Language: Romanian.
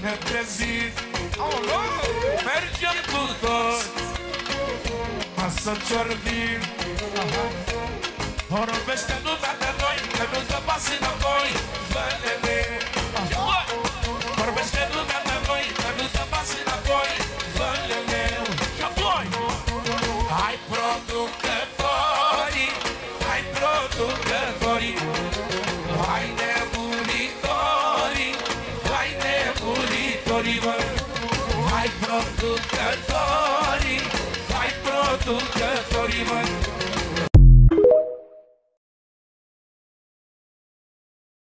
ne trezit. Mergem cu toți să ciorbim. Vorbește lumea de noi, că nu dă pas înapoi. Bă-nene, vorbește lumea de noi, că nu dă pas înapoi. Bă-nene, și apoi hai producătorii, hai producătorii, hai nebunitorii, hai nebunitorii, bă. Hai producătorii,